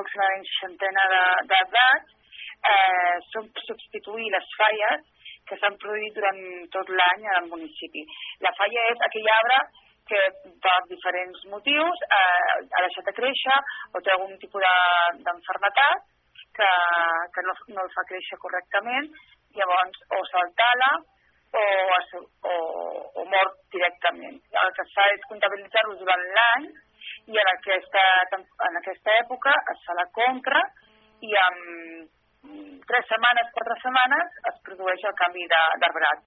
aproximadament 60 d'edats, substituir les falles que s'han produït durant tot l'any al municipi. La falla és aquell arbre que per diferents motius ha deixat de créixer o té algun tipus d'enfermetat que no el fa créixer correctament, llavors o se'l tala o mor directament. El que es fa és comptabilitzar-los durant l'any i en aquesta època es fa la compra i en 3 setmanes, 4 setmanes es produeix el canvi d'arbrat.